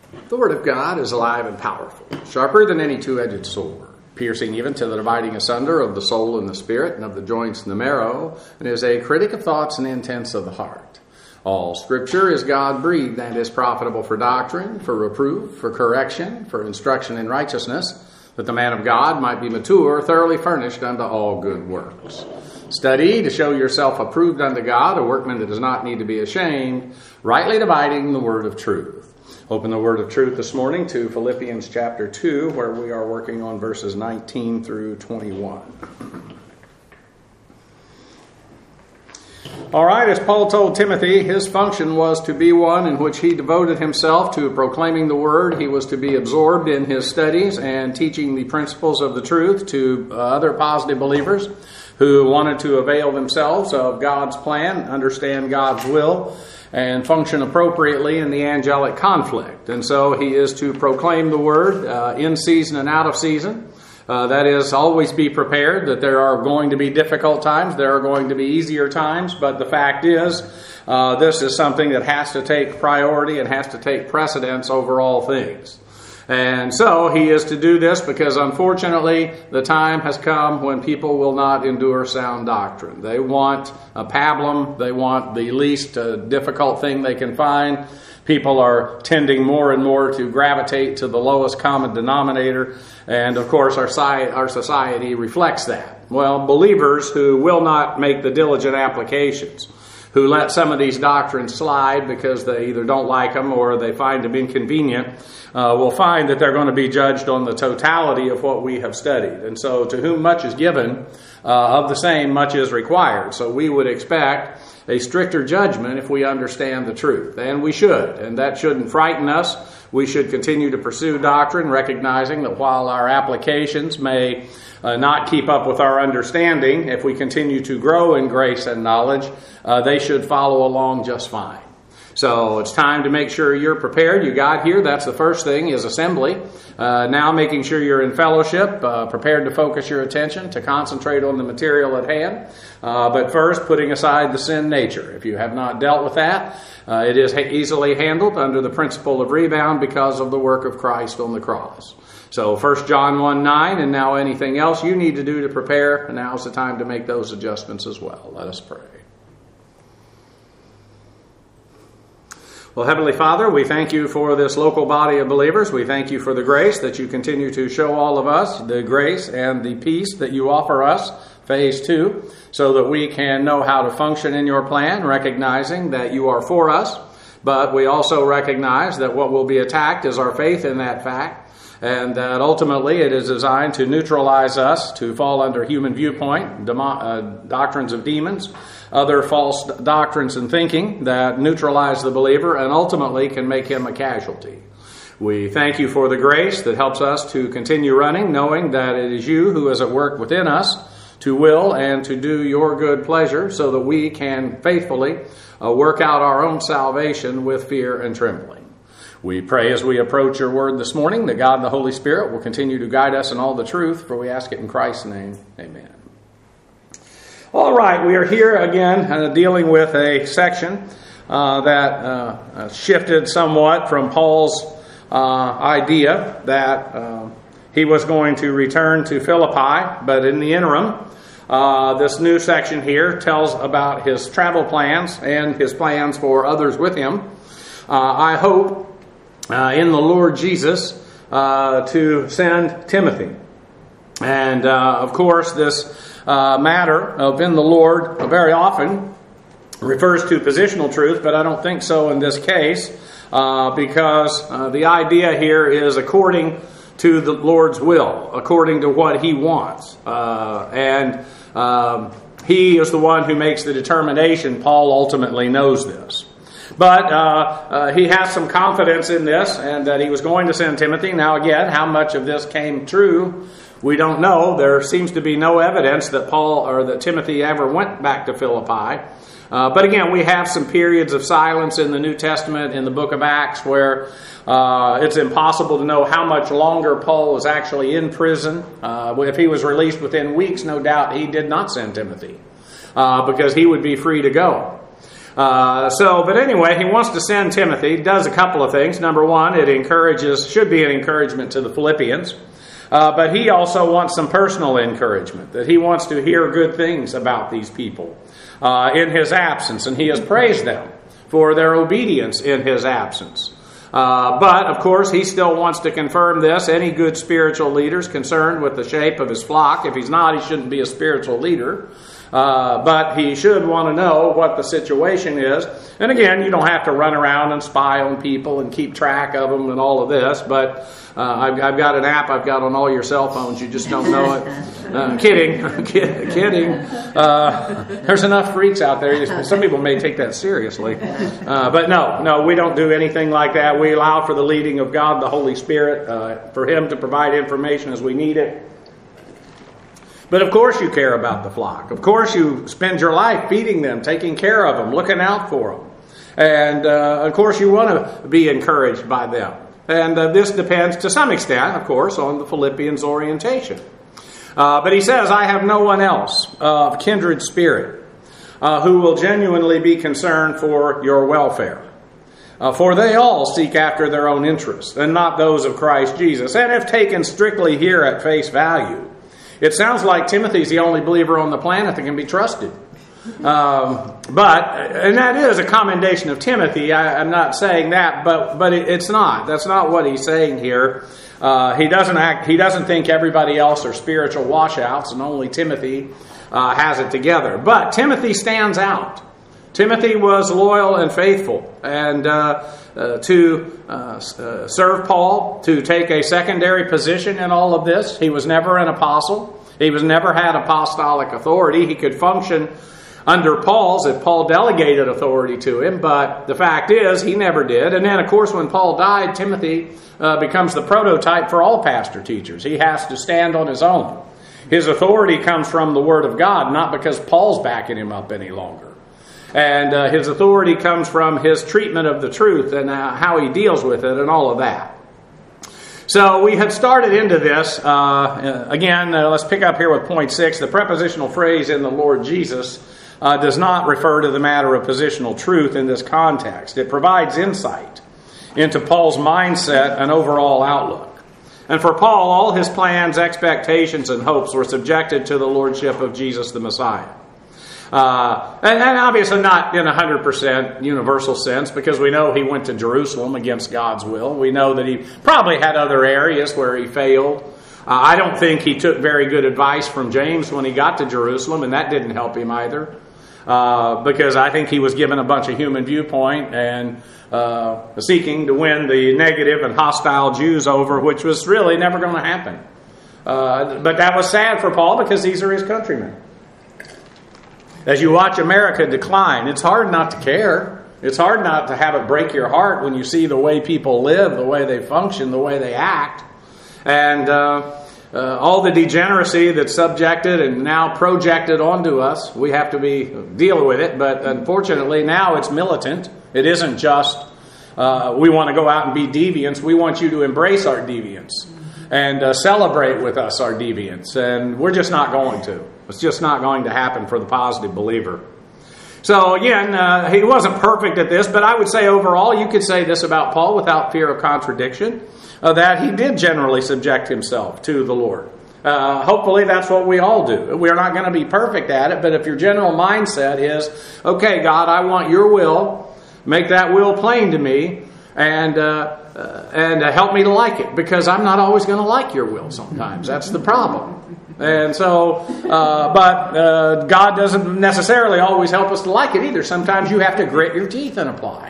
The Word of God is alive and powerful, sharper than any two-edged sword, piercing even to the dividing asunder of the soul and the spirit, and of the joints and the marrow, and is a critic of thoughts and intents of the heart. All Scripture is God-breathed and is profitable for doctrine, for reproof, for correction, for instruction in righteousness, that the man of God might be mature, thoroughly furnished unto all good works. Study to show yourself approved unto God, a workman that does not need to be ashamed, rightly dividing the word of truth. Open the word of truth this morning to Philippians chapter 2, where we are working on verses 19 through 21. All right, as Paul told Timothy, his function was to be one in which he devoted himself to proclaiming the word. He was to be absorbed in his studies and teaching the principles of the truth to other positive believers who wanted to avail themselves of God's plan, understand God's will, and function appropriately in the angelic conflict. And so he is to proclaim the word in season and out of season. That is, always be prepared that there are going to be difficult times, there are going to be easier times, but the fact is, this is something that has to take priority and has to take precedence over all things. And so he is to do this because, unfortunately, the time has come when people will not endure sound doctrine. They want a pablum. They want the least difficult thing they can find. People are tending more and more to gravitate to the lowest common denominator. And, of course, our society reflects that. Well, believers who will not make the diligent applications, who let some of these doctrines slide because they either don't like them or they find them inconvenient, will find that they're going to be judged on the totality of what we have studied. And so to whom much is given, of the same much is required. So we would expect a stricter judgment if we understand the truth. And we should. And that shouldn't frighten us. We should continue to pursue doctrine, recognizing that while our applications may not keep up with our understanding, if we continue to grow in grace and knowledge, they should follow along just fine. So it's time to make sure you're prepared. You got here. That's the first thing, is assembly. Now making sure you're in fellowship, prepared to focus your attention, to concentrate on the material at hand. But first, putting aside the sin nature. If you have not dealt with that, it is easily handled under the principle of rebound because of the work of Christ on the cross. So 1 John 1:9, and now anything else you need to do to prepare, now's the time to make those adjustments as well. Let us pray. Well, Heavenly Father, we thank you for this local body of believers. We thank you for the grace that you continue to show all of us, the grace and the peace that you offer us, phase 2, so that we can know how to function in your plan, recognizing that you are for us, but we also recognize that what will be attacked is our faith in that fact, and that ultimately it is designed to neutralize us, to fall under human viewpoint, doctrines of demons, other false doctrines and thinking that neutralize the believer and ultimately can make him a casualty. We thank you for the grace that helps us to continue running, knowing that it is you who is at work within us to will and to do your good pleasure so that we can faithfully work out our own salvation with fear and trembling. We pray as we approach your word this morning that God and the Holy Spirit will continue to guide us in all the truth, for we ask it in Christ's name. Amen. All right, we are here again dealing with a section that shifted somewhat from Paul's idea that he was going to return to Philippi, but in the interim, this new section here tells about his travel plans and his plans for others with him. I hope in the Lord Jesus to send Timothy. And of course, this matter of in the Lord very often refers to positional truth, but I don't think so in this case because the idea here is according to the Lord's will, according to what He wants. And He is the one who makes the determination. Paul ultimately knows this. But he has some confidence in this and that he was going to send Timothy. Now again, how much of this came true, we don't know. There seems to be no evidence that Paul or that Timothy ever went back to Philippi. But again, we have some periods of silence in the New Testament, in the book of Acts, where it's impossible to know how much longer Paul was actually in prison. If he was released within weeks, no doubt he did not send Timothy because he would be free to go. But anyway, he wants to send Timothy. He does a couple of things. Number one, should be an encouragement to the Philippians. But he also wants some personal encouragement, that he wants to hear good things about these people in his absence, and he has praised them for their obedience in his absence. But, of course, he still wants to confirm this. Any good spiritual leader is concerned with the shape of his flock. If he's not, he shouldn't be a spiritual leader. But he should want to know what the situation is. And again, you don't have to run around and spy on people and keep track of them and all of this. But I've got an app I've got on all your cell phones. You just don't know it. Kidding. There's enough freaks out there. Some people may take that seriously. But no, we don't do anything like that. We allow for the leading of God, the Holy Spirit, for Him to provide information as we need it. But of course you care about the flock. Of course you spend your life feeding them, taking care of them, looking out for them. And of course you want to be encouraged by them. And this depends to some extent, of course, on the Philippians' orientation. But he says, I have no one else of kindred spirit who will genuinely be concerned for your welfare. For they all seek after their own interests, and not those of Christ Jesus. And if taken strictly here at face value, it sounds like Timothy's the only believer on the planet that can be trusted. And that is a commendation of Timothy. I'm not saying that, but it's not. That's not what he's saying here. He doesn't think everybody else are spiritual washouts, and only Timothy has it together. But Timothy stands out. Timothy was loyal and faithful, and to serve Paul, to take a secondary position in all of this. He was never an apostle. He was never had apostolic authority. He could function under Paul's if Paul delegated authority to him, but the fact is he never did. And then, of course, when Paul died, Timothy becomes the prototype for all pastor teachers. He has to stand on his own. His authority comes from the Word of God, not because Paul's backing him up any longer. And his authority comes from his treatment of the truth and how he deals with it and all of that. So we had started into this. Again, let's pick up here with point 6. The prepositional phrase in the Lord Jesus does not refer to the matter of positional truth in this context. It provides insight into Paul's mindset and overall outlook. And for Paul, all his plans, expectations, and hopes were subjected to the lordship of Jesus the Messiah. And obviously not in 100% universal sense, because we know he went to Jerusalem against God's will. We know that he probably had other areas where he failed. I don't think he took very good advice from James when he got to Jerusalem, and that didn't help him either. Because I think he was given a bunch of human viewpoint and seeking to win the negative and hostile Jews over, which was really never going to happen. But that was sad for Paul, because these are his countrymen. As you watch America decline, it's hard not to care. It's hard not to have it break your heart when you see the way people live, the way they function, the way they act. And all the degeneracy that's subjected and now projected onto us, we have to deal with it. But unfortunately, now it's militant. It isn't just we want to go out and be deviants. We want you to embrace our deviance and celebrate with us our deviance. And we're just not going to. It's just not going to happen for the positive believer. So again, he wasn't perfect at this, but I would say overall, you could say this about Paul without fear of contradiction, that he did generally subject himself to the Lord. Hopefully that's what we all do. We're not going to be perfect at it, but if your general mindset is, okay, God, I want your will, make that will plain to me, and help me to like it, because I'm not always going to like your will sometimes. That's the problem. And so, but God doesn't necessarily always help us to like it either. Sometimes you have to grit your teeth and apply.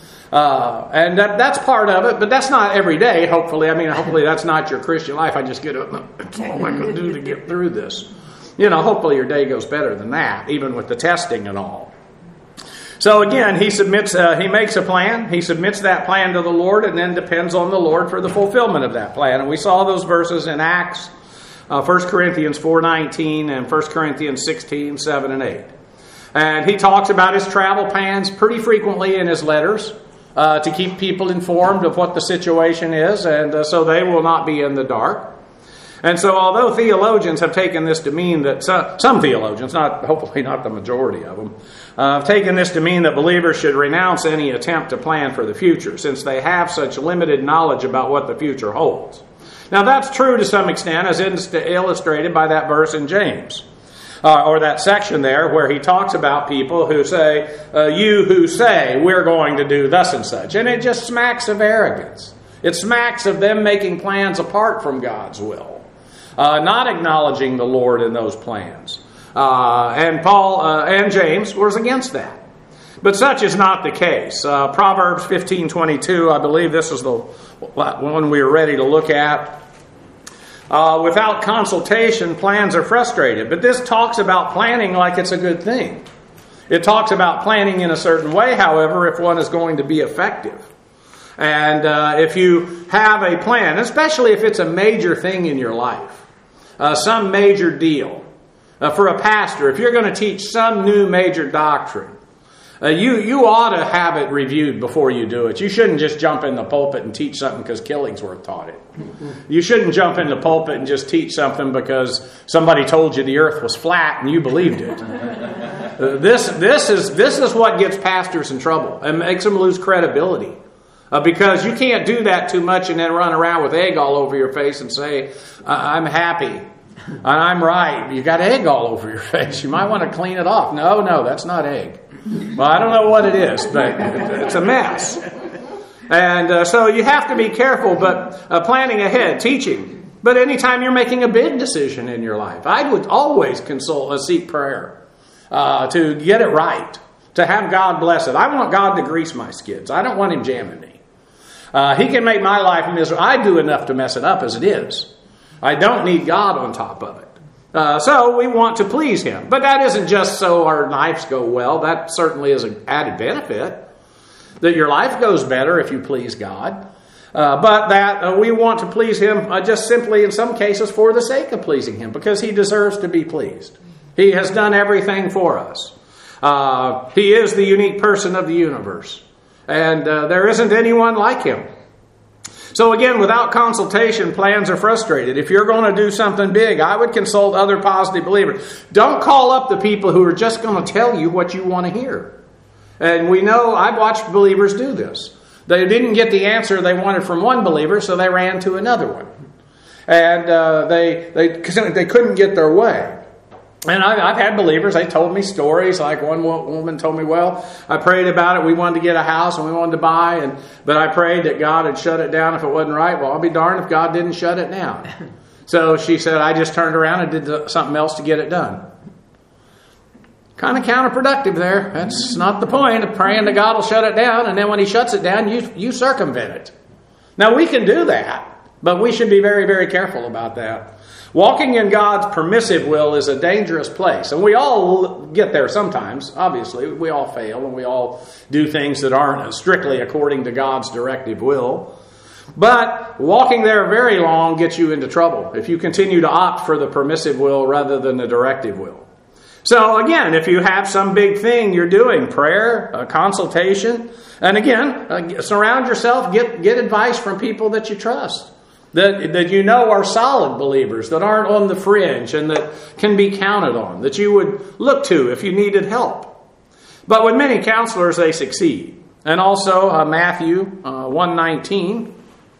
And that's part of it, but that's not every day, hopefully. I mean, hopefully that's not your Christian life. I just get up, that's all I can do to get through this. You know, hopefully your day goes better than that, even with the testing and all. So again, he makes a plan. He submits that plan to the Lord and then depends on the Lord for the fulfillment of that plan. And we saw those verses in Acts, 1 Corinthians 4:19 and 1 Corinthians 16:7 and 8. And he talks about his travel plans pretty frequently in his letters to keep people informed of what the situation is, and so they will not be in the dark. And so although theologians have taken this to mean that, some theologians, hopefully not the majority of them, have taken this to mean that believers should renounce any attempt to plan for the future, since they have such limited knowledge about what the future holds. Now that's true to some extent, as illustrated by that verse in James. Or that section there where he talks about people who say, you who say we're going to do thus and such. And it just smacks of arrogance. It smacks of them making plans apart from God's will. Not acknowledging the Lord in those plans. And Paul and James was against that. But such is not the case. Proverbs 15:22, I believe this is the one we are ready to look at. Without consultation, plans are frustrated. But this talks about planning like it's a good thing. It talks about planning in a certain way, however, if one is going to be effective. And if you have a plan, especially if it's a major thing in your life, some major deal. For a pastor, if you're going to teach some new major doctrine, you ought to have it reviewed before you do it. You shouldn't just jump in the pulpit and teach something because Killingsworth taught it. You shouldn't jump in the pulpit and just teach something because somebody told you the earth was flat and you believed it. This is what gets pastors in trouble and makes them lose credibility. Because you can't do that too much and then run around with egg all over your face and say, I'm happy, and I'm right. You got egg all over your face. You might want to clean it off. No, that's not egg. Well, I don't know what it is, but it's a mess. And so you have to be careful, but planning ahead, teaching. But anytime you're making a big decision in your life, I would always seek prayer to get it right, to have God bless it. I want God to grease my skids. I don't want Him jamming me. He can make my life miserable. I do enough to mess it up as it is. I don't need God on top of it. So we want to please Him. But that isn't just so our lives go well. That certainly is an added benefit. That your life goes better if you please God. But that we want to please Him just simply in some cases for the sake of pleasing Him. Because He deserves to be pleased. He has done everything for us. He is the unique person of the universe. And there isn't anyone like Him. So again, without consultation, plans are frustrated. If you're going to do something big, I would consult other positive believers. Don't call up the people who are just going to tell you what you want to hear. And we know, I've watched believers do this. They didn't get the answer they wanted from one believer, so they ran to another one. And they couldn't get their way. And I've had believers, they told me stories, like one woman told me, well, I prayed about it, we wanted to get a house and we wanted to buy, but I prayed that God had shut it down if it wasn't right. Well, I'll be darned if God didn't shut it down. So she said, I just turned around and did something else to get it done. Kind of counterproductive there. That's not the point of praying that God will shut it down, and then when He shuts it down, you circumvent it. Now, we can do that, but we should be very, very careful about that. Walking in God's permissive will is a dangerous place. And we all get there sometimes. Obviously, we all fail and we all do things that aren't strictly according to God's directive will. But walking there very long gets you into trouble if you continue to opt for the permissive will rather than the directive will. So again, if you have some big thing you're doing, prayer, consultation, and again, surround yourself, get advice from people that you trust. That you know are solid believers, that aren't on the fringe and that can be counted on, that you would look to if you needed help. But with many counselors, they succeed. And also Matthew 1:19.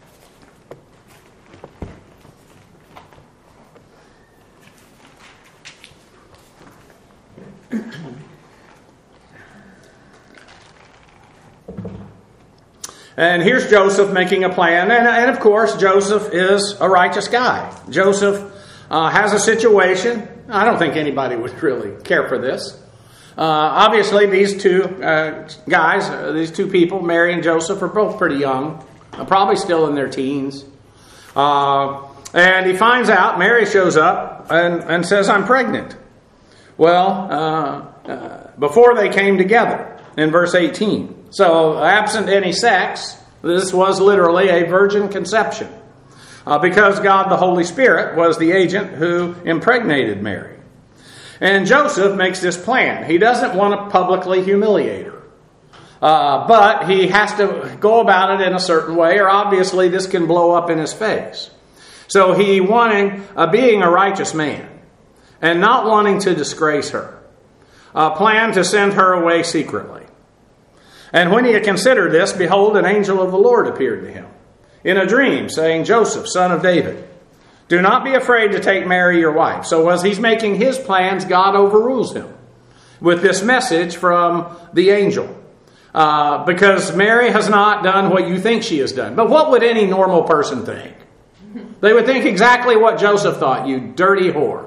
And here's Joseph making a plan. And of course, Joseph is a righteous guy. Joseph has a situation. I don't think anybody would really care for this. Obviously, these two guys, these two people, Mary and Joseph, are both pretty young. Probably still in their teens. And he finds out, Mary shows up and says, I'm pregnant. Well, before they came together, in verse 18. So, absent any sex, this was literally a virgin conception. Because God the Holy Spirit was the agent who impregnated Mary. And Joseph makes this plan. He doesn't want to publicly humiliate her. But he has to go about it in a certain way, or obviously this can blow up in his face. So he wanting, being a righteous man and not wanting to disgrace her, planned to send her away secretly. And when he had considered this, behold, an angel of the Lord appeared to him in a dream, saying, Joseph, son of David, do not be afraid to take Mary your wife. So as he's making his plans, God overrules him with this message from the angel. Because Mary has not done what you think she has done. But what would any normal person think? They would think exactly what Joseph thought, you dirty whore.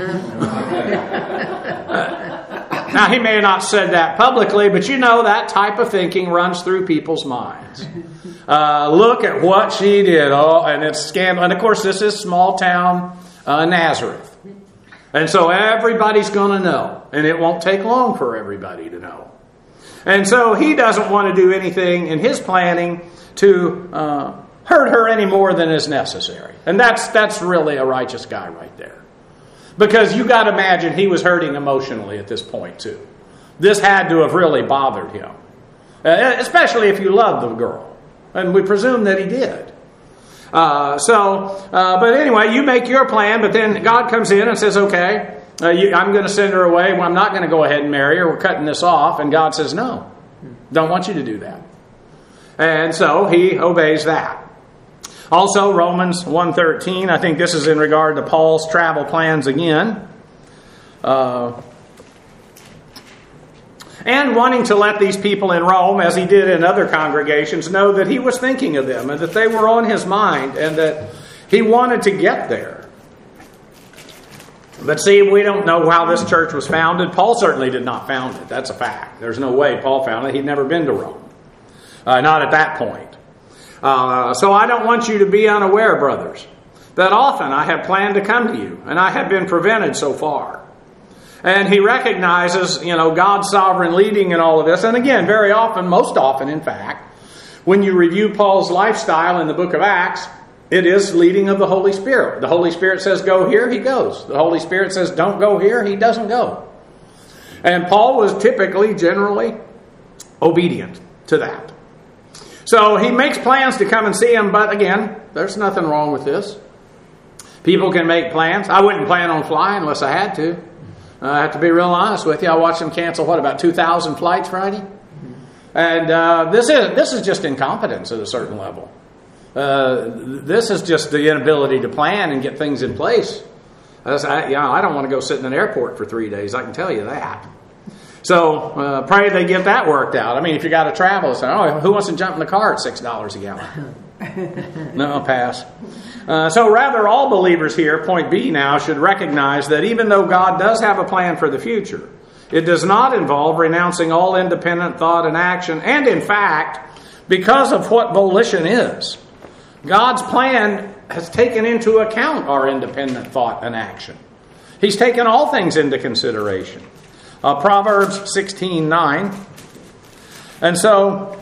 Now, he may have not said that publicly, but you know that type of thinking runs through people's minds. Look at what she did. Oh, and it's scandal. And of course, this is small town Nazareth. And so everybody's going to know. And it won't take long for everybody to know. And so he doesn't want to do anything in his planning to hurt her any more than is necessary. And that's really a righteous guy right there. Because you got to imagine he was hurting emotionally at this point too. This had to have really bothered him. Especially if you love the girl. And we presume that he did. But anyway, you make your plan, but then God comes in and says, okay, I'm going to send her away. Well, I'm not going to go ahead and marry her. We're cutting this off. And God says, no, don't want you to do that. And so he obeys that. Also, Romans 1:13, I think this is in regard to Paul's travel plans again. And wanting to let these people in Rome, as he did in other congregations, know that he was thinking of them and that they were on his mind and that he wanted to get there. But see, we don't know how this church was founded. Paul certainly did not found it. That's a fact. There's no way Paul founded it. He'd never been to Rome. Not at that point. So I don't want you to be unaware, brothers, that often I have planned to come to you, and I have been prevented so far. And he recognizes, God's sovereign leading in all of this. And again, very often, most often, in fact, when you review Paul's lifestyle in the book of Acts, it is leading of the Holy Spirit. The Holy Spirit says go here, he goes. The Holy Spirit says don't go here, he doesn't go. And Paul was typically, generally, obedient to that. So he makes plans to come and see him, but again, there's nothing wrong with this. People can make plans. I wouldn't plan on flying unless I had to. I have to be real honest with you. I watched them cancel, about 2,000 flights Friday? And this is just incompetence at a certain level. This is just the inability to plan and get things in place. I don't want to go sit in an airport for 3 days, I can tell you that. So pray they get that worked out. I mean, if you got to travel, say, who wants to jump in the car at $6 a gallon? No, pass. So rather, all believers here, point B now, should recognize that even though God does have a plan for the future, it does not involve renouncing all independent thought and action. And in fact, because of what volition is, God's plan has taken into account our independent thought and action. He's taken all things into consideration. Proverbs 16:9. And so,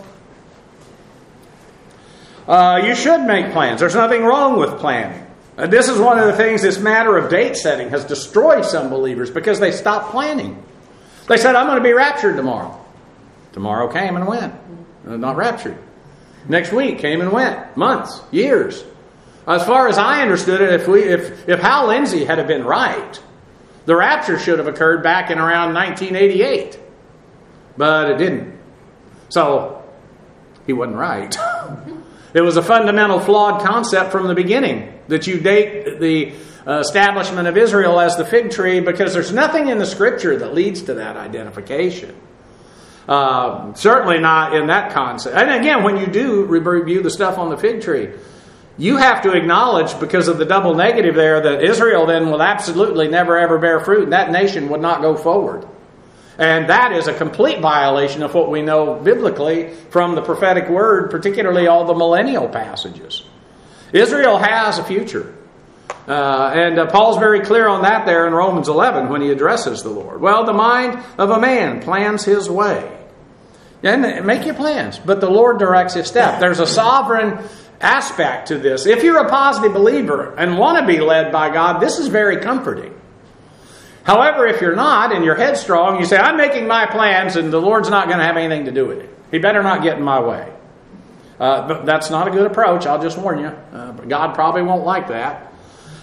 you should make plans. There's nothing wrong with planning. And this is one of the things, this matter of date setting has destroyed some believers because they stopped planning. They said, I'm going to be raptured tomorrow. Tomorrow came and went. Not raptured. Next week came and went. Months, years. As far as I understood it, if Hal Lindsey had been right, the rapture should have occurred back in around 1988. But it didn't. So, he wasn't right. It was a fundamental flawed concept from the beginning, that you date the establishment of Israel as the fig tree, because there's nothing in the Scripture that leads to that identification. Certainly not in that concept. And again, when you do review the stuff on the fig tree, you have to acknowledge, because of the double negative there, that Israel then will absolutely never ever bear fruit, and that nation would not go forward. And that is a complete violation of what we know biblically from the prophetic word, particularly all the millennial passages. Israel has a future. And Paul's very clear on that there in Romans 11 when he addresses the Lord. Well, the mind of a man plans his way. And make your plans, but the Lord directs his step. There's a sovereign aspect to this. If you're a positive believer and want to be led by God, this is very comforting. However, if you're not and you're headstrong, you say, I'm making my plans and the Lord's not going to have anything to do with it. He better not get in my way. But that's not a good approach, I'll just warn you. God probably won't like that.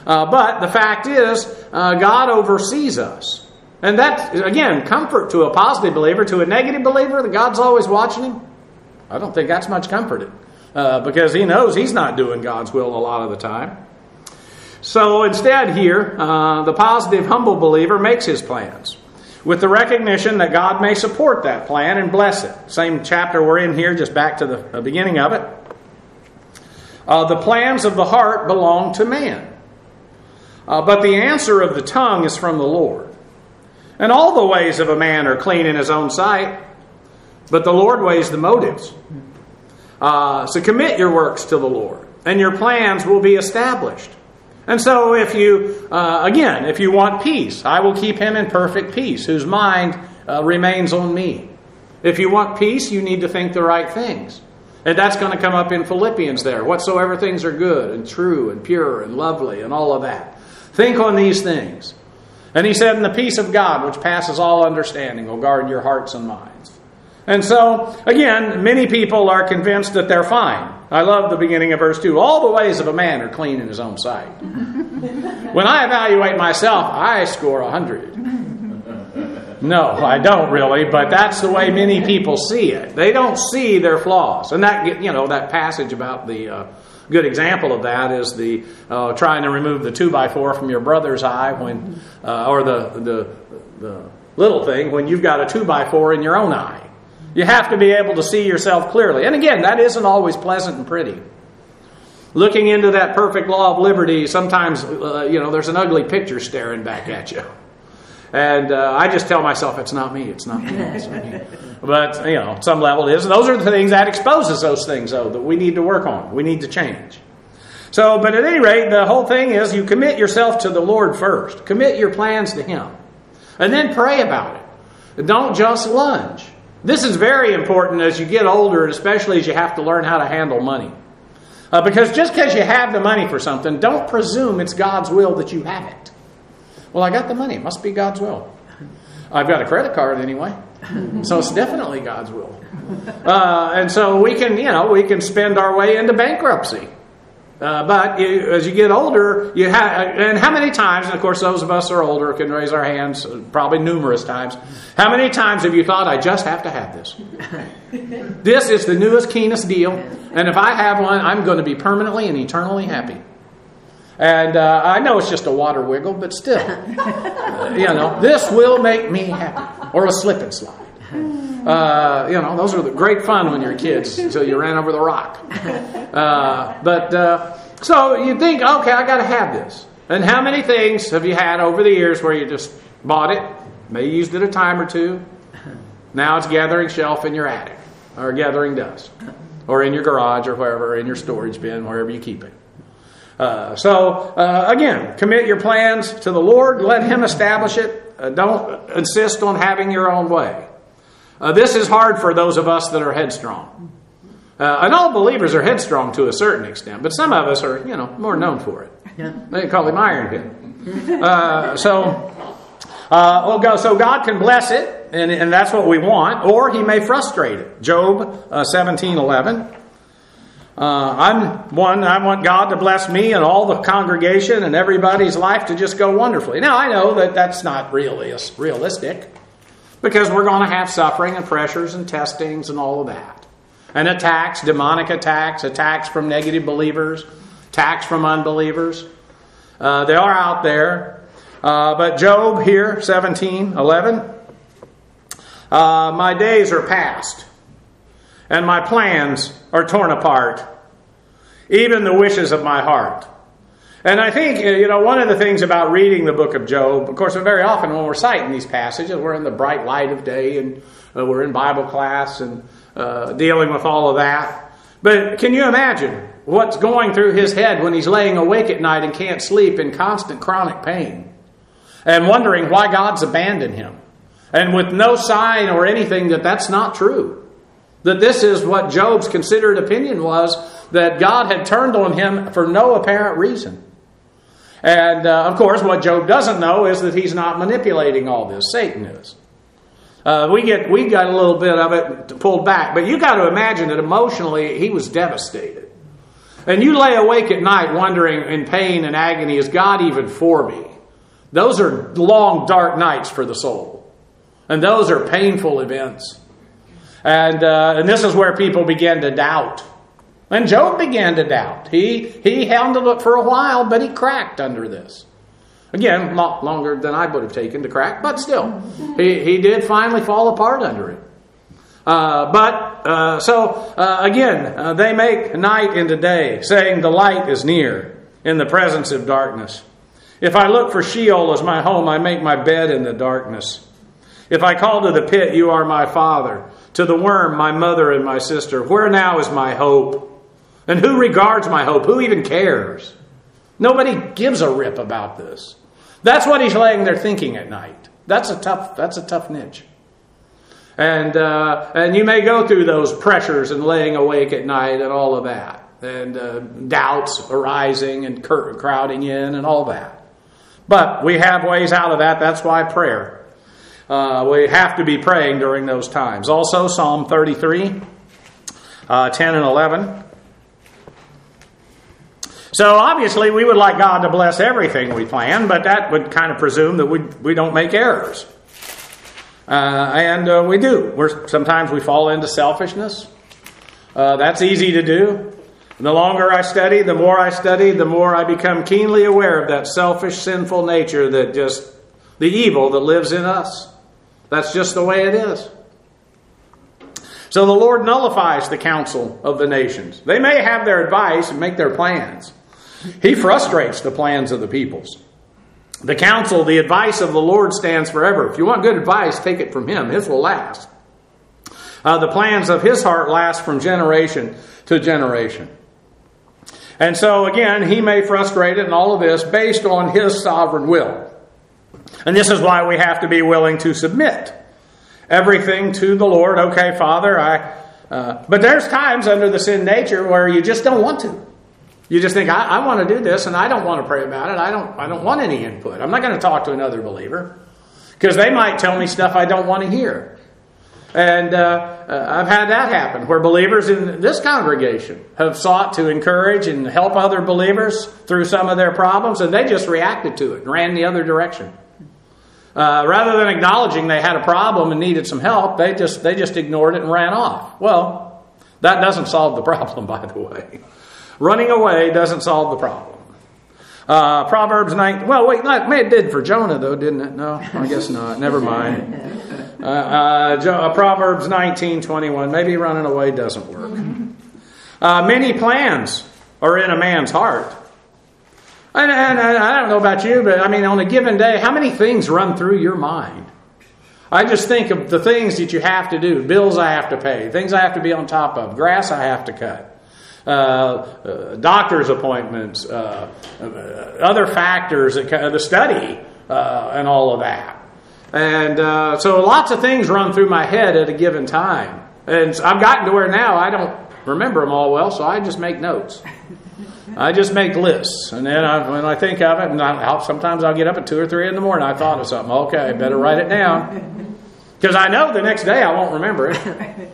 But the fact is, God oversees us. And that, again, comfort to a positive believer. To a negative believer, that God's always watching him, I don't think that's much comforting. Because he knows he's not doing God's will a lot of the time. So instead here, the positive, humble believer makes his plans with the recognition that God may support that plan and bless it. Same chapter we're in here, just back to the beginning of it. The plans of the heart belong to man. But the answer of the tongue is from the Lord. And all the ways of a man are clean in his own sight, but the Lord weighs the motives. So commit your works to the Lord, and your plans will be established. And so if you want peace, I will keep him in perfect peace, whose mind remains on me. If you want peace, you need to think the right things. And that's going to come up in Philippians there. Whatsoever things are good and true and pure and lovely and all of that. Think on these things. And he said, and the peace of God, which passes all understanding, will guard your hearts and minds. And so, again, many people are convinced that they're fine. I love the beginning of verse 2. All the ways of a man are clean in his own sight. When I evaluate myself, I score 100. No, I don't really, but that's the way many people see it. They don't see their flaws. And that passage about the good example of that is the trying to remove the 2x4 from your brother's eye when, or the little thing when you've got a 2x4 in your own eye. You have to be able to see yourself clearly. And again, that isn't always pleasant and pretty. Looking into that perfect law of liberty, sometimes, there's an ugly picture staring back at you. And I just tell myself, it's not me, it's not me, it's not me. But, at some level it is. And those are the things that exposes those things, though, that we need to work on. We need to change. So, but at any rate, the whole thing is you commit yourself to the Lord first. Commit your plans to Him. And then pray about it. Don't just lunge. This is very important as you get older, and especially as you have to learn how to handle money. Because just because you have the money for something, don't presume it's God's will that you have it. Well, I got the money. It must be God's will. I've got a credit card anyway. So it's definitely God's will. And so we can spend our way into bankruptcy. But as you get older, and how many times, and of course those of us who are older can raise our hands, probably numerous times, how many times have you thought, I just have to have this? This is the newest, keenest deal, and if I have one, I'm going to be permanently and eternally happy. And I know it's just a water wiggle, but still, this will make me happy. Or a slip and slide. Those are great fun when you're kids until you ran over the rock. So you think, okay, I got to have this. And how many things have you had over the years where you just bought it, maybe used it a time or two, now it's gathering shelf in your attic, or gathering dust, or in your garage, or wherever, in your storage bin, wherever you keep it. Again, commit your plans to the Lord. Let Him establish it. Don't insist on having your own way. This is hard for those of us that are headstrong. And all believers are headstrong to a certain extent, but some of us are, more known for it. Yeah. They call him Ironhead. So God can bless it, and that's what we want, or He may frustrate it. Job 17:11. I want God to bless me and all the congregation and everybody's life to just go wonderfully. Now, I know that that's not realistic, because we're going to have suffering and pressures and testings and all of that. And attacks, demonic attacks from negative believers, attacks from unbelievers. They are out there. But Job here, 17:11. My days are past, and my plans are torn apart, even the wishes of my heart. And I think, one of the things about reading the book of Job, of course, very often when we're citing these passages, we're in the bright light of day, and we're in Bible class and dealing with all of that. But can you imagine what's going through his head when he's laying awake at night and can't sleep in constant chronic pain, and wondering why God's abandoned him, and with no sign or anything that that's not true? That this is what Job's considered opinion was, that God had turned on him for no apparent reason. And of course, what Job doesn't know is that he's not manipulating all this. Satan is. We got a little bit of it pulled back, but you got to imagine that emotionally he was devastated. and you lay awake at night wondering in pain and agony, is God even for me? Those are long, dark nights for the soul. And those are painful events. And this is where people begin to doubt. And Job began to doubt. He handled it for a while, but he cracked under this. Again, not longer than I would have taken to crack, but still. He did finally fall apart under it. Again, they make night into day, saying the light is near in the presence of darkness. If I look for Sheol as my home, I make my bed in the darkness. If I call to the pit, you are my father. To the worm, my mother and my sister. Where now is my hope? And who regards my hope? Who even cares? Nobody gives a rip about this. That's what he's laying there thinking at night. That's a tough niche. And you may go through those pressures and laying awake at night and all of that. And doubts arising and crowding in and all that. But we have ways out of that. That's why prayer. We have to be praying during those times. Also, Psalm 33, 10 and 11. So obviously we would like God to bless everything we plan, but that would kind of presume that we don't make errors. And we do. Sometimes we fall into selfishness. That's easy to do. And the longer I study, the more I become keenly aware of that selfish, sinful nature that just, the evil that lives in us. That's just the way it is. So the Lord nullifies the counsel of the nations. They may have their advice and make their plans. He frustrates the plans of the peoples. The counsel, the advice of the Lord stands forever. If you want good advice, take it from Him. His will last. The plans of His heart last from generation to generation. And so again, He may frustrate it in all of this based on His sovereign will. And this is why we have to be willing to submit everything to the Lord. Okay, Father, but there's times under the sin nature where you just don't want to. You just think, I want to do this and I don't want to pray about it. I don't want any input. I'm not going to talk to another believer because they might tell me stuff I don't want to hear. And I've had that happen where believers in this congregation have sought to encourage and help other believers through some of their problems, and they just reacted to it and ran the other direction. Rather than acknowledging they had a problem and needed some help, they just ignored it and ran off. Well, that doesn't solve the problem, by the way. Running away doesn't solve the problem. Proverbs 9. Well, wait, it did for Jonah, though, didn't it? No, I guess not. Never mind. Proverbs 19:21. Maybe running away doesn't work. Many plans are in a man's heart. And I don't know about you, but I mean, on a given day, how many things run through your mind? I just think of the things that you have to do, bills I have to pay, things I have to be on top of, grass I have to cut. Doctor's appointments, other factors, the study, and all of that. And so lots of things run through my head at a given time. And I've gotten to where now I don't remember them all well, so I just make notes. I just make lists. And then when I think of it, and sometimes I'll get up at 2 or 3 in the morning, I thought of something. Okay, I better write it down. Because I know the next day I won't remember it.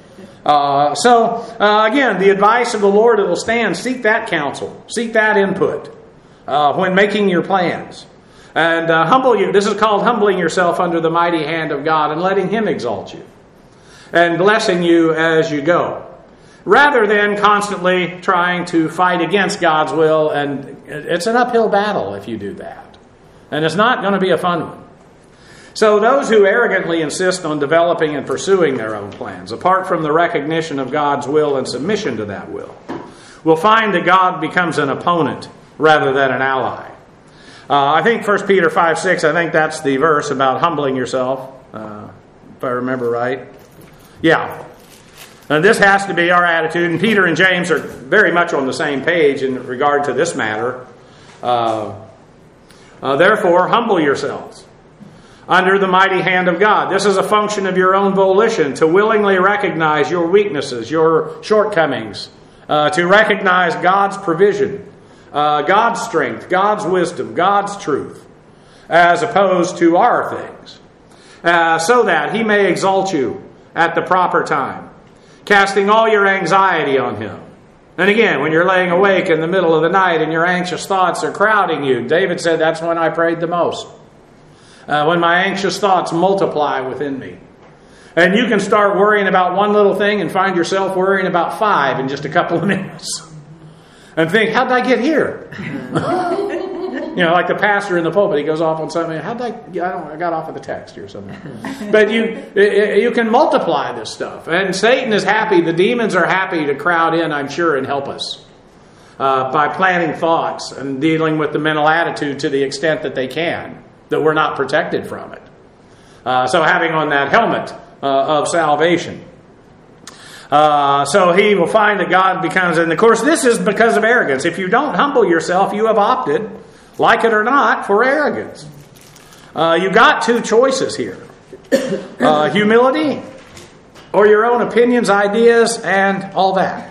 Again, the advice of the Lord, it will stand. Seek that counsel. Seek that input when making your plans. And humble you. This is called humbling yourself under the mighty hand of God and letting Him exalt you. And blessing you as you go. Rather than constantly trying to fight against God's will. And it's an uphill battle if you do that. And it's not going to be a fun one. So those who arrogantly insist on developing and pursuing their own plans, apart from the recognition of God's will and submission to that will find that God becomes an opponent rather than an ally. I think 1 Peter 5:6, I think that's the verse about humbling yourself, if I remember right. Yeah. And this has to be our attitude, and Peter and James are very much on the same page in regard to this matter. Therefore, humble yourselves under the mighty hand of God. This is a function of your own volition to willingly recognize your weaknesses, your shortcomings, to recognize God's provision, God's strength, God's wisdom, God's truth, as opposed to our things, so that He may exalt you at the proper time, casting all your anxiety on Him, And again, when you're laying awake in the middle of the night and your anxious thoughts are crowding you, David said, that's when I prayed the most. When my anxious thoughts multiply within me. And you can start worrying about one little thing and find yourself worrying about 5 in just a couple of minutes. And think, how did I get here? Like the pastor in the pulpit, he goes off on something. I got off of the text here somewhere. But you can multiply this stuff. And Satan is happy, the demons are happy to crowd in, I'm sure, and help us. By planting thoughts and dealing with the mental attitude to the extent that they can. That we're not protected from it. So having on that helmet of salvation. So he will find that God becomes, and of course this is because of arrogance. If you don't humble yourself, you have opted, like it or not, for arrogance. You've got 2 choices here. Humility or your own opinions, ideas, and all that.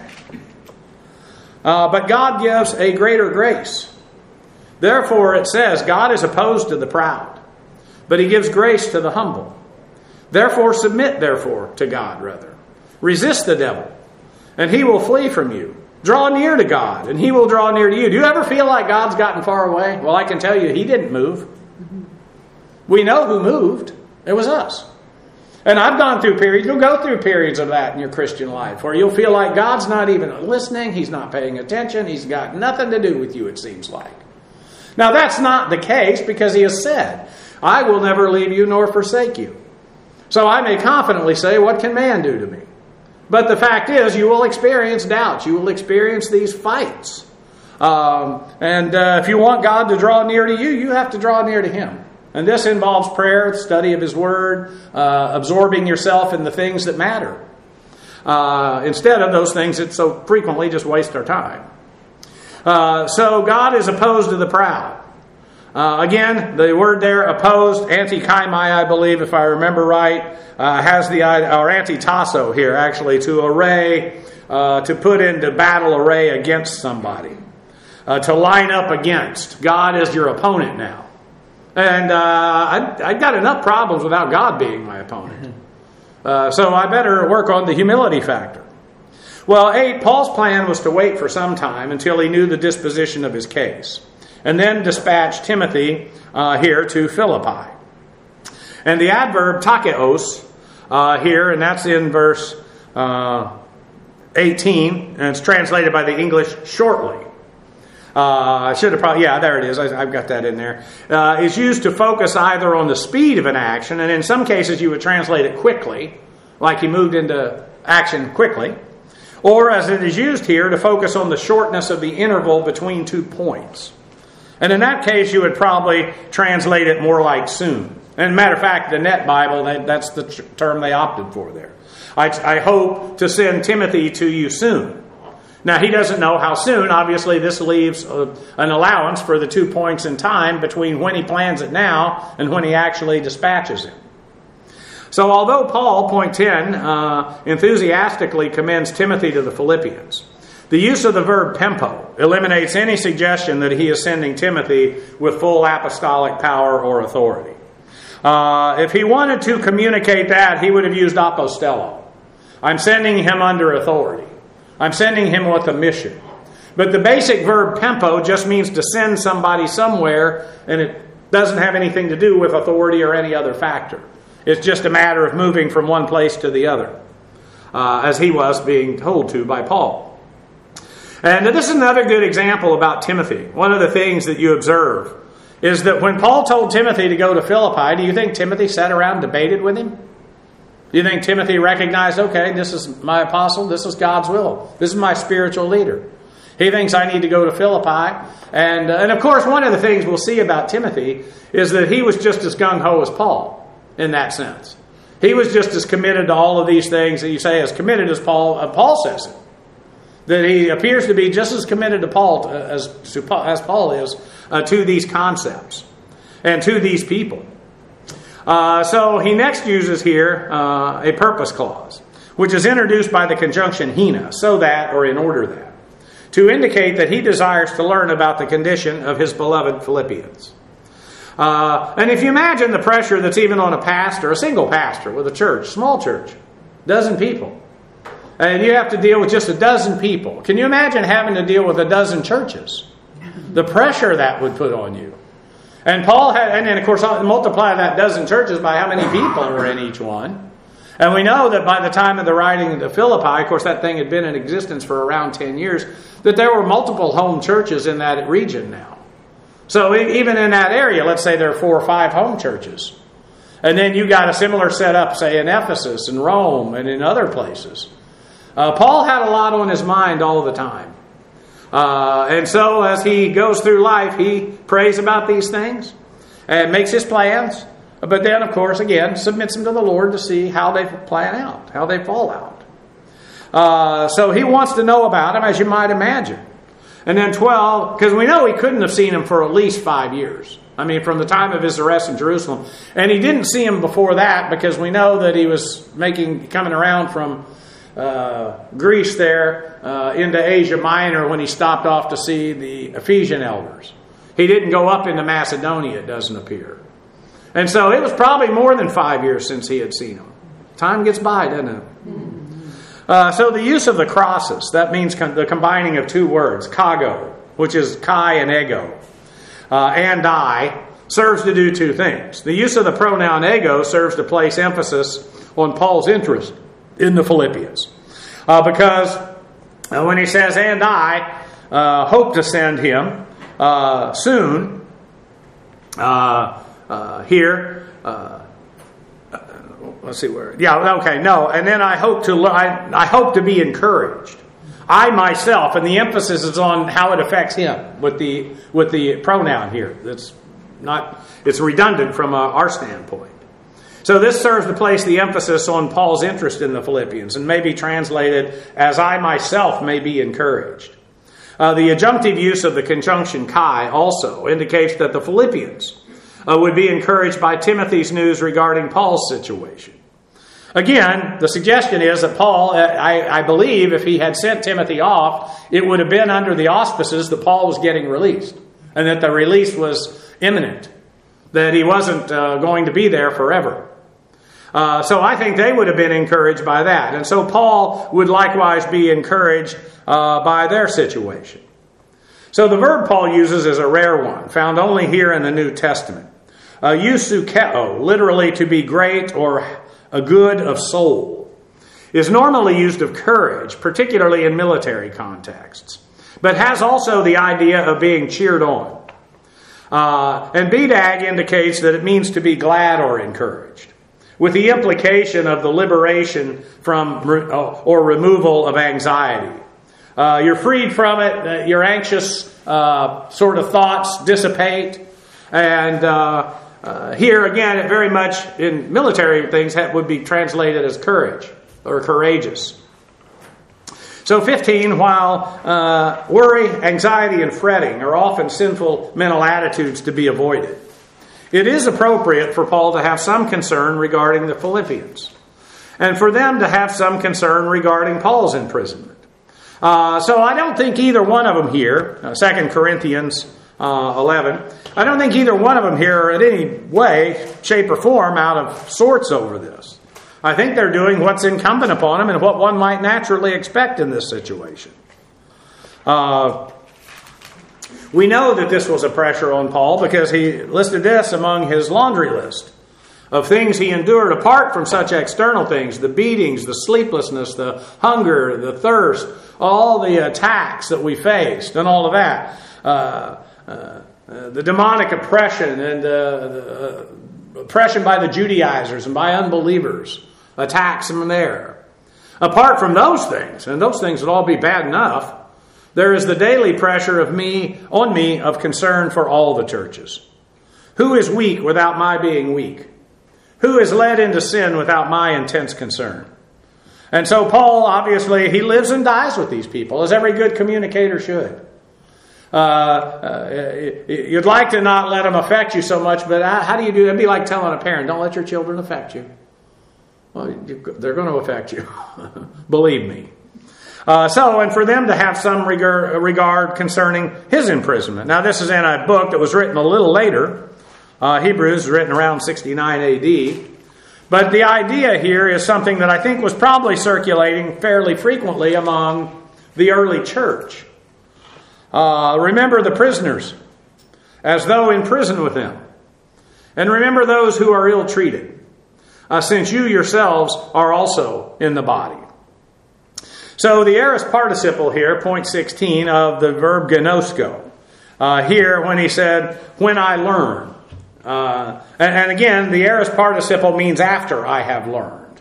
But God gives a greater grace. Therefore, it says, God is opposed to the proud, but He gives grace to the humble. Therefore, submit, to God, rather. Resist the devil, and he will flee from you. Draw near to God, and He will draw near to you. Do you ever feel like God's gotten far away? Well, I can tell you, He didn't move. We know who moved. It was us. And I've gone through periods, you'll go through periods of that in your Christian life, where you'll feel like God's not even listening, He's not paying attention, He's got nothing to do with you, it seems like. Now that's not the case, because He has said, I will never leave you nor forsake you. So I may confidently say, what can man do to me? But the fact is, you will experience doubts. You will experience these fights. If you want God to draw near to you, you have to draw near to Him. And this involves prayer, the study of His Word, absorbing yourself in the things that matter. Instead of those things that so frequently just waste our time. So God is opposed to the proud. Again, the word there, opposed, antikaimai, I believe, if I remember right, has the or antitasso here, actually, to array, to put into battle array against somebody, to line up against. God is your opponent now. And I've got enough problems without God being my opponent. So I better work on the humility factor. Well, 8, Paul's plan was to wait for some time until he knew the disposition of his case, and then dispatch Timothy here to Philippi. And the adverb takeos here, and that's in verse 18, and it's translated by the English shortly. I should have probably, there it is. I've got that in there. Is used to focus either on the speed of an action, and in some cases you would translate it quickly, like he moved into action quickly, or as it is used here, to focus on the shortness of the interval between 2 points. And in that case, you would probably translate it more like soon. And matter of fact, the Net Bible, that's the term they opted for there. I hope to send Timothy to you soon. Now, he doesn't know how soon. Obviously, this leaves an allowance for the 2 points in time between when he plans it now and when he actually dispatches him. So although Paul, point 10, enthusiastically commends Timothy to the Philippians, the use of the verb pempo eliminates any suggestion that he is sending Timothy with full apostolic power or authority. If he wanted to communicate that, he would have used apostello. I'm sending him under authority. I'm sending him with a mission. But the basic verb pempo just means to send somebody somewhere, and it doesn't have anything to do with authority or any other factor. It's just a matter of moving from one place to the other, as he was being told to by Paul. And this is another good example about Timothy. One of the things that you observe is that when Paul told Timothy to go to Philippi, do you think Timothy sat around and debated with him? Do you think Timothy recognized, okay, this is my apostle, this is God's will, this is my spiritual leader? He thinks I need to go to Philippi. And of course, one of the things we'll see about Timothy is that he was just as gung-ho as Paul in that sense. He was just as committed to all of these things that you say, as committed as Paul says it. That he appears to be just as committed to Paul as Paul is to these concepts and to these people. So he next uses here a purpose clause, which is introduced by the conjunction hina, so that or in order that, to indicate that he desires to learn about the condition of his beloved Philippians. And if you imagine the pressure that's even on a pastor, a single pastor with a church, small church, dozen people, And you have to deal with just a dozen people. Can you imagine having to deal with a dozen churches? The pressure that would put on you. And Paul had, and then of course multiply that dozen churches by how many people were in each one. And we know that by the time of the writing of Philippi, of course that thing had been in existence for around 10 years, that there were multiple home churches in that region now. So even in that area, let's say there are 4 or 5 home churches. And then you got a similar setup, say, in Ephesus and Rome and in other places. Paul had a lot on his mind all the time. And so as he goes through life, he prays about these things and makes his plans. But then, of course, again, submits them to the Lord to see how they plan out, how they fall out. So he wants to know about them, as you might imagine. And then 12, because we know he couldn't have seen him for at least 5 years. I mean, from the time of his arrest in Jerusalem. And he didn't see him before that because we know that he was coming around from Greece there into Asia Minor when he stopped off to see the Ephesian elders. He didn't go up into Macedonia, it doesn't appear. And so it was probably more than 5 years since he had seen him. Time gets by, doesn't it? So the use of the crosses, that means the combining of 2 words, kago, which is kai and ego, and I, serves to do 2 things. The use of the pronoun ego serves to place emphasis on Paul's interest in the Philippians. Because when he says, and I hope to send him soon, here, let's see where. Yeah, okay, no. And then I hope to be encouraged. I myself, and the emphasis is on how it affects him with the pronoun here. It's redundant from our standpoint. So this serves to place the emphasis on Paul's interest in the Philippians and may be translated as I myself may be encouraged. The adjunctive use of the conjunction kai also indicates that the Philippians would be encouraged by Timothy's news regarding Paul's situation. Again, the suggestion is that Paul, I believe if he had sent Timothy off, it would have been under the auspices that Paul was getting released and that the release was imminent, that he wasn't going to be there forever. So I think they would have been encouraged by that. And so Paul would likewise be encouraged by their situation. So the verb Paul uses is a rare one, found only here in the New Testament. Eusukeo, literally to be great or a good of soul, is normally used of courage, particularly in military contexts, but has also the idea of being cheered on. And bedag indicates that it means to be glad or encouraged, with the implication of the liberation from or removal of anxiety. You're freed from it, your anxious sort of thoughts dissipate, and here again, it very much in military things would be translated as courage or courageous. So 15, while worry, anxiety, and fretting are often sinful mental attitudes to be avoided, it is appropriate for Paul to have some concern regarding the Philippians and for them to have some concern regarding Paul's imprisonment. So I don't think either one of them here, 2 Corinthians 11, I don't think either one of them here are in any way, shape, or form out of sorts over this. I think they're doing what's incumbent upon them and what one might naturally expect in this situation. We know that this was a pressure on Paul because he listed this among his laundry list of things he endured apart from such external things, the beatings, the sleeplessness, the hunger, the thirst, all the attacks that we faced and all of that. The demonic oppression and the oppression by the Judaizers and by unbelievers, attacks from there. Apart from those things, and those things would all be bad enough, there is the daily pressure on me of concern for all the churches. Who is weak without my being weak? Who is led into sin without my intense concern? And so Paul, obviously, he lives and dies with these people, as every good communicator should. You'd like to not let them affect you so much, but how do you do that? It'd be like telling a parent, don't let your children affect you. Well, they're going to affect you. Believe me. And for them to have some regard concerning his imprisonment. Now, this is in a book that was written a little later. Hebrews, written around 69 AD. But the idea here is something that I think was probably circulating fairly frequently among the early church. Remember the prisoners, as though in prison with them. And remember those who are ill-treated, since you yourselves are also in the body. So the aorist participle here, point 16 of the verb gnosko. Here when he said, when I learn. And again, the aorist participle means after I have learned.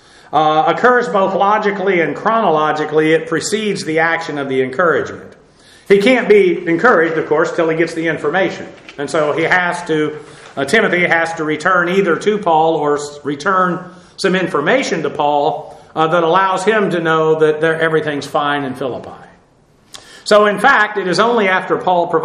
Occurs both logically and chronologically. It precedes the action of the encouragement. He can't be encouraged, of course, till he gets the information. And so Timothy has to return either to Paul or return some information to Paul that allows him to know that everything's fine in Philippi. So in fact, it is only after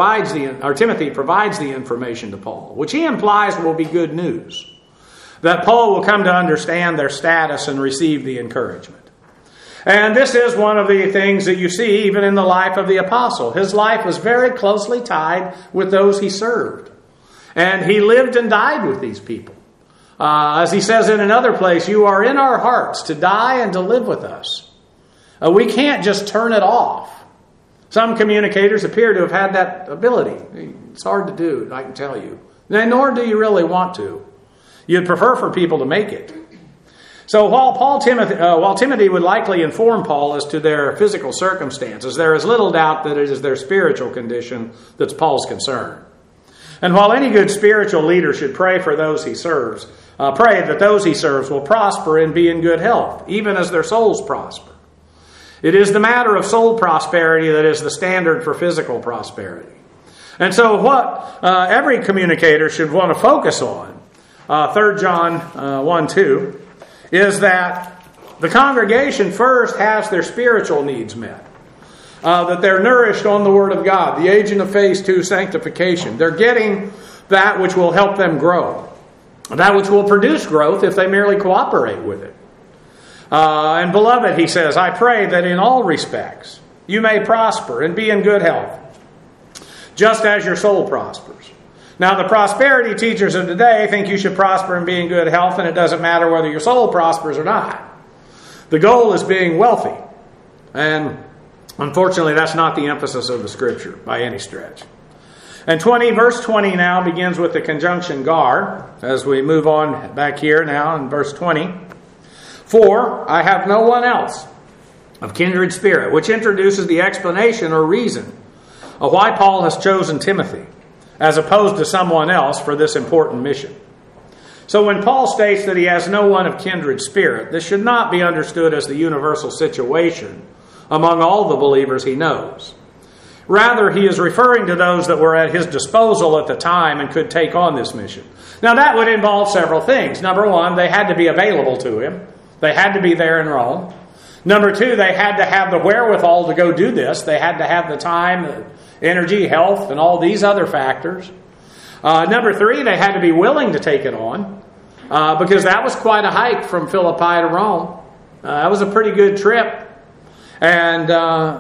Timothy provides the information to Paul, which he implies will be good news, that Paul will come to understand their status and receive the encouragement. And this is one of the things that you see even in the life of the apostle. His life was very closely tied with those he served. And he lived and died with these people. As he says in another place, you are in our hearts to die and to live with us. We can't just turn it off. Some communicators appear to have had that ability. It's hard to do, I can tell you. Nor do you really want to. You'd prefer for people to make it. So while Timothy would likely inform Paul as to their physical circumstances, there is little doubt that it is their spiritual condition that's Paul's concern. And while any good spiritual leader should pray for those he serves, pray that those he serves will prosper and be in good health, even as their souls prosper. It is the matter of soul prosperity that is the standard for physical prosperity. And so what every communicator should want to focus on, 3 John 1:2, is that the congregation first has their spiritual needs met. That they're nourished on the Word of God, the agent of phase 2, sanctification. They're getting that which will help them grow. That which will produce growth if they merely cooperate with it. And beloved, he says, I pray that in all respects you may prosper and be in good health, just as your soul prospers. Now, the prosperity teachers of today think you should prosper and be in good health, and it doesn't matter whether your soul prospers or not. The goal is being wealthy. And unfortunately, that's not the emphasis of the Scripture by any stretch. And verse 20 now begins with the conjunction gar, as we move on back here now in verse 20. For I have no one else of kindred spirit, which introduces the explanation or reason of why Paul has chosen Timothy, as opposed to someone else for this important mission. So when Paul states that he has no one of kindred spirit, this should not be understood as the universal situation among all the believers he knows. Rather, he is referring to those that were at his disposal at the time and could take on this mission. Now, that would involve several things. Number one, they had to be available to him. They had to be there in Rome. Number two, they had to have the wherewithal to go do this. They had to have the time, the energy, health, and all these other factors. Number three, they had to be willing to take it on, because that was quite a hike from Philippi to Rome. That was a pretty good trip. And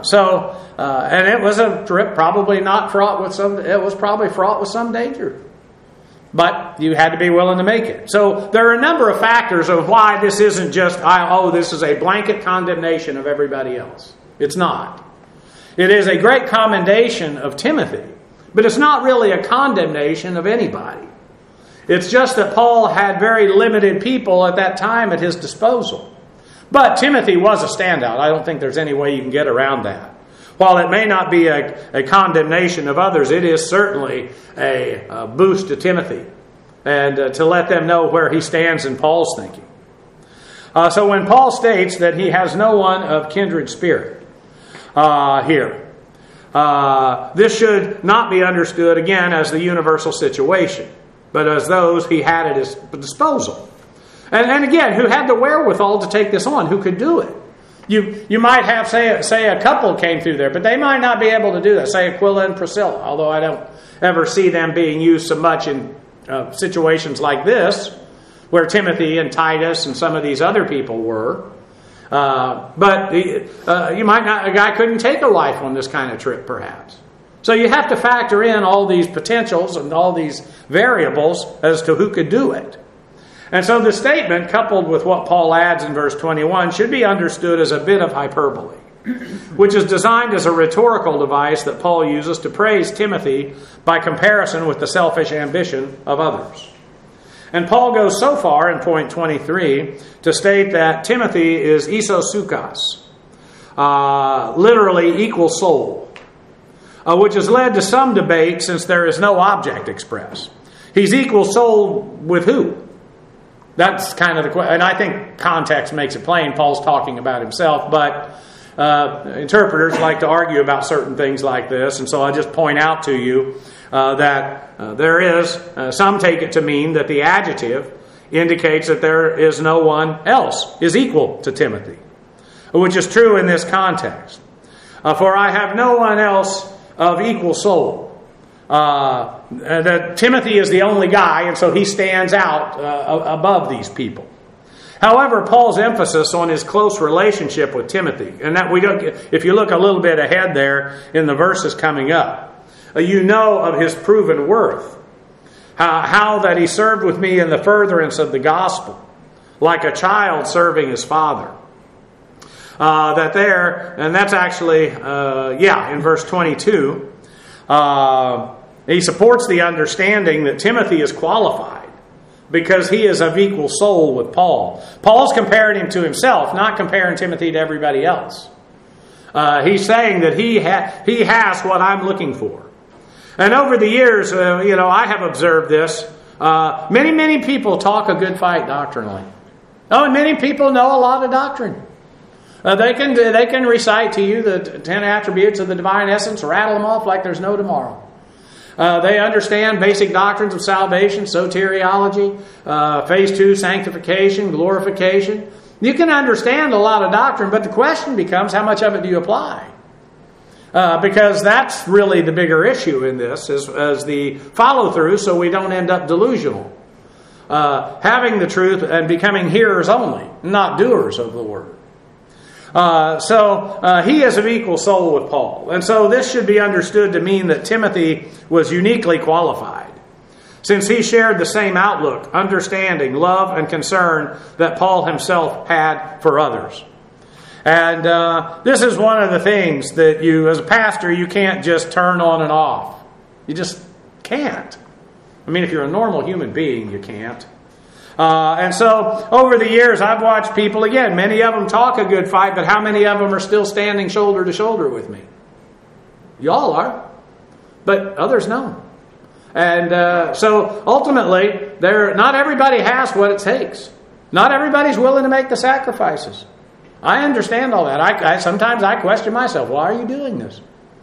and it was a trip probably not fraught with it was probably fraught with some danger. But you had to be willing to make it. So there are a number of factors of why this isn't just, this is a blanket condemnation of everybody else. It's not. It is a great commendation of Timothy, but it's not really a condemnation of anybody. It's just that Paul had very limited people at that time at his disposal. But Timothy was a standout. I don't think there's any way you can get around that. While it may not be a condemnation of others, it is certainly a boost to Timothy and to let them know where he stands in Paul's thinking. So when Paul states that he has no one of kindred spirit here, this should not be understood again as the universal situation, but as those he had at his disposal. And again, who had the wherewithal to take this on, who could do it. You might have, say a couple came through there, but they might not be able to do that. Say Aquila and Priscilla, although I don't ever see them being used so much in situations like this, where Timothy and Titus and some of these other people were. But you might not. A guy couldn't take a wife on this kind of trip, perhaps. So you have to factor in all these potentials and all these variables as to who could do it. And so the statement, coupled with what Paul adds in verse 21, should be understood as a bit of hyperbole, which is designed as a rhetorical device that Paul uses to praise Timothy by comparison with the selfish ambition of others. And Paul goes so far in point 23 to state that Timothy is isosukos, literally equal soul, which has led to some debate since there is no object expressed. He's equal soul with who? That's kind of the question. And I think context makes it plain. Paul's talking about himself, but interpreters like to argue about certain things like this. And so I just point out to you that there is, some take it to mean that the adjective indicates that there is no one else is equal to Timothy, which is true in this context. For I have no one else of equal soul. That Timothy is the only guy, and so he stands out above these people. However, Paul's emphasis on his close relationship with Timothy, and that we don't, if you look a little bit ahead there in the verses coming up, you know of his proven worth. How that he served with me in the furtherance of the gospel, like a child serving his father. That there, and that's actually, in verse 22, he supports the understanding that Timothy is qualified because he is of equal soul with Paul. Paul's comparing him to himself, not comparing Timothy to everybody else. He's saying that he has what I'm looking for. And over the years, I have observed this. Many people talk a good fight doctrinally. Oh, and many people know a lot of doctrine. They can recite to you the 10 attributes of the divine essence, rattle them off like there's no tomorrow. They understand basic doctrines of salvation, soteriology, phase 2, sanctification, glorification. You can understand a lot of doctrine, but the question becomes, how much of it do you apply? Because that's really the bigger issue in this, as the follow-through, so we don't end up delusional. Having the truth and becoming hearers only, not doers of the word. So he is of equal soul with Paul. And so this should be understood to mean that Timothy was uniquely qualified, since he shared the same outlook, understanding, love, and concern that Paul himself had for others. And this is one of the things that you, as a pastor, you can't just turn on and off. You just can't. I mean, if you're a normal human being, you can't. And so, over the years, I've watched people, again, many of them talk a good fight, but how many of them are still standing shoulder to shoulder with me? Y'all are, but others don't. And so, ultimately, not everybody has what it takes. Not everybody's willing to make the sacrifices. I understand all that. Sometimes I question myself, why are you doing this?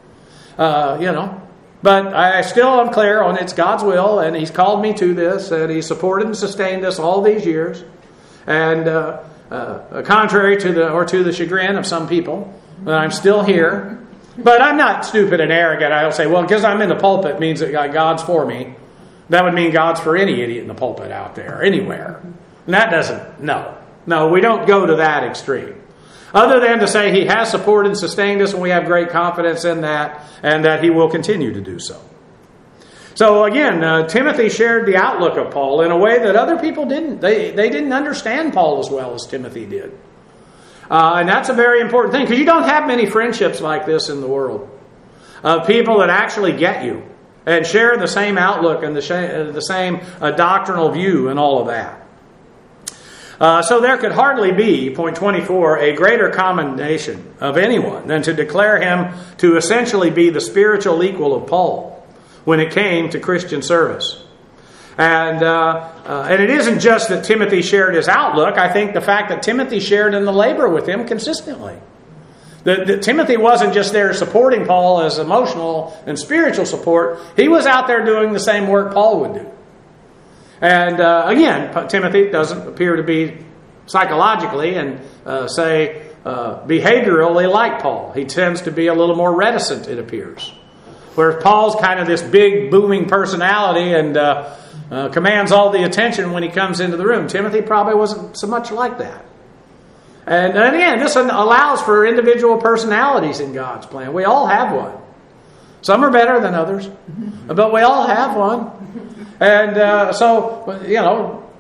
But I still am clear on it's God's will, and He's called me to this, and He supported and sustained us all these years. And contrary to the chagrin of some people, I'm still here. But I'm not stupid and arrogant. I don't say, well, because I'm in the pulpit means that God's for me. That would mean God's for any idiot in the pulpit out there, anywhere. And that doesn't, no, we don't go to that extreme. Other than to say He has supported and sustained us, and we have great confidence in that, and that He will continue to do so. So again, Timothy shared the outlook of Paul in a way that other people didn't. They didn't understand Paul as well as Timothy did. And that's a very important thing, because you don't have many friendships like this in the world. Of people that actually get you and share the same outlook and the same doctrinal view and all of that. So there could hardly be, point 24, a greater commendation of anyone than to declare him to essentially be the spiritual equal of Paul when it came to Christian service. And it isn't just that Timothy shared his outlook. I think the fact that Timothy shared in the labor with him consistently. That Timothy wasn't just there supporting Paul as emotional and spiritual support. He was out there doing the same work Paul would do. And again, Timothy doesn't appear to be psychologically and behaviorally like Paul. He tends to be a little more reticent, it appears. Whereas Paul's kind of this big, booming personality and commands all the attention when he comes into the room. Timothy probably wasn't so much like that. And again, this allows for individual personalities in God's plan. We all have one. Some are better than others, but we all have one. And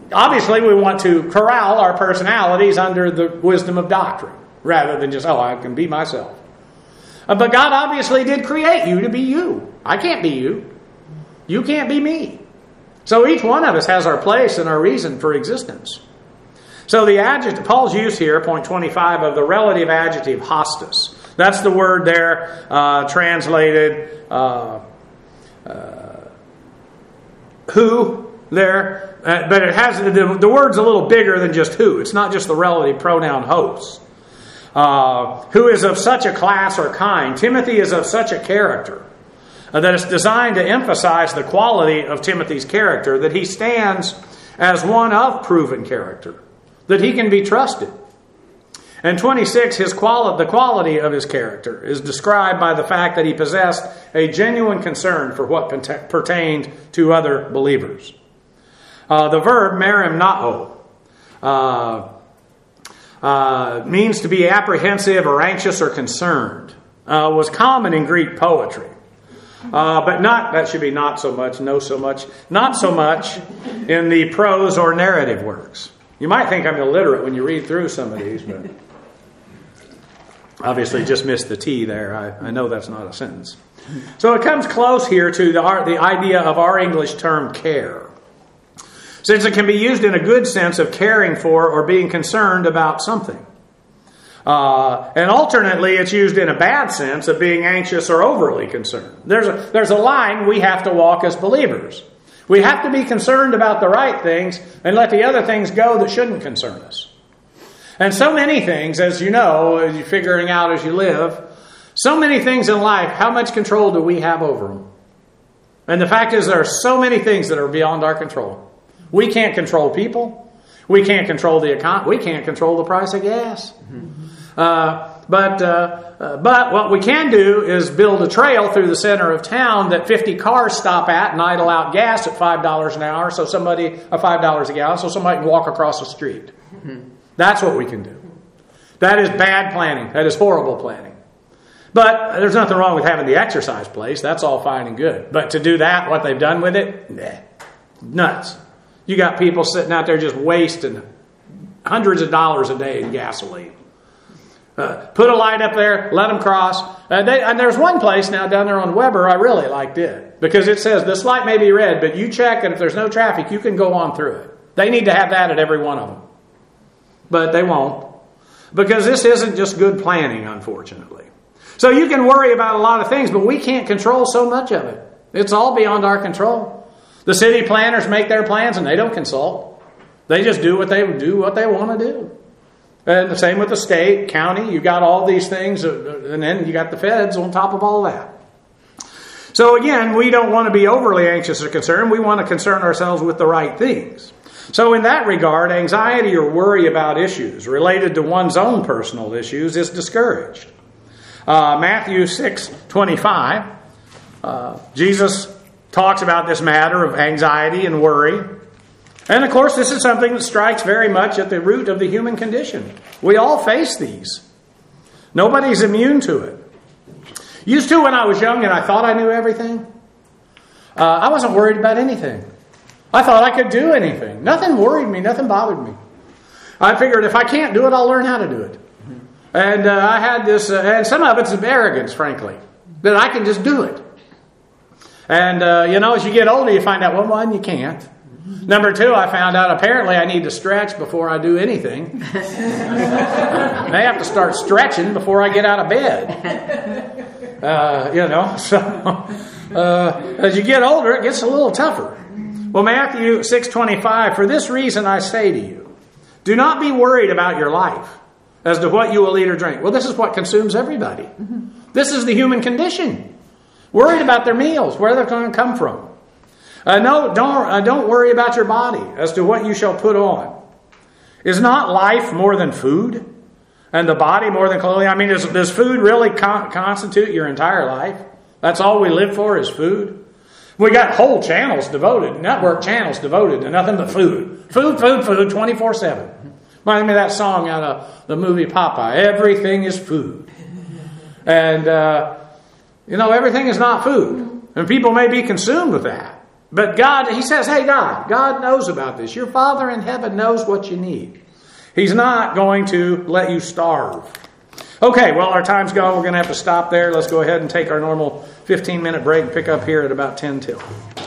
obviously we want to corral our personalities under the wisdom of doctrine, rather than just, I can be myself. But God obviously did create you to be you. I can't be you. You can't be me. So each one of us has our place and our reason for existence. So the adjective, Paul's use here, point 25, of the relative adjective hostis. That's the word there translated who there. But it has the word's a little bigger than just who. It's not just the relative pronoun host. Who is of such a class or kind. Timothy is of such a character that it's designed to emphasize the quality of Timothy's character, that he stands as one of proven character, that he can be trusted. And 26, the quality of his character is described by the fact that he possessed a genuine concern for what pertained to other believers. The verb merimnao means to be apprehensive or anxious or concerned. Was common in Greek poetry. But that should be not so much in the prose or narrative works. You might think I'm illiterate when you read through some of these, but obviously just missed the T there. I know that's not a sentence. So it comes close here to the idea of our English term care. Since it can be used in a good sense of caring for or being concerned about something. And alternately, it's used in a bad sense of being anxious or overly concerned. There's a line we have to walk as believers. We have to be concerned about the right things and let the other things go that shouldn't concern us. And so many things, as you know, as you're figuring out as you live, so many things in life, how much control do we have over them? And the fact is there are so many things that are beyond our control. We can't control people. We can't control the economy. We can't control the price of gas. But what we can do is build a trail through the center of town that 50 cars stop at and idle out gas at $5 an hour, $5 a gallon, so somebody can walk across the street. That's what we can do. That is bad planning. That is horrible planning. But there's nothing wrong with having the exercise place. That's all fine and good. But to do that, what they've done with it, nuts. You got people sitting out there just wasting hundreds of dollars a day in gasoline. Put a light up there, let them cross. And there's one place now down there on Weber I really liked it. Because it says, this light may be red, but you check, and if there's no traffic, you can go on through it. They need to have that at every one of them. But they won't. Because this isn't just good planning, unfortunately. So you can worry about a lot of things, but we can't control so much of it. It's all beyond our control. The city planners make their plans and they don't consult. They just do what they want to do. And the same with the state, county. You got all these things, and then you got the feds on top of all that. So again, we don't want to be overly anxious or concerned. We want to concern ourselves with the right things. So in that regard, anxiety or worry about issues related to one's own personal issues is discouraged. Matthew 6:25, Jesus talks about this matter of anxiety and worry. And of course, this is something that strikes very much at the root of the human condition. We all face these. Nobody's immune to it. Used to when I was young and I thought I knew everything, I wasn't worried about anything. I thought I could do anything. Nothing worried me. Nothing bothered me. I figured if I can't do it, I'll learn how to do it. And I had this, and some of it's arrogance, frankly, that I can just do it. And, as you get older, you find out, well, one, you can't. Number two, I found out apparently I need to stretch before I do anything. I have to start stretching before I get out of bed. So as you get older, it gets a little tougher. Well, Matthew 6:25, for this reason I say to you, do not be worried about your life as to what you will eat or drink. Well, this is what consumes everybody. This is the human condition. Worried about their meals, where they're going to come from. Don't worry about your body as to what you shall put on. Is not life more than food? And the body more than clothing? I mean, does food really constitute your entire life? That's all we live for is food? We got whole channels devoted, network channels devoted to nothing but food. Food, 24/7. Reminds me of that song out of the movie Popeye. Everything is food. And, everything is not food. And people may be consumed with that. But God, he says, hey, God knows about this. Your Father in heaven knows what you need. He's not going to let you starve. Okay, well, our time's gone. We're going to have to stop there. Let's go ahead and take our normal 15-minute break and pick up here at about 10 till.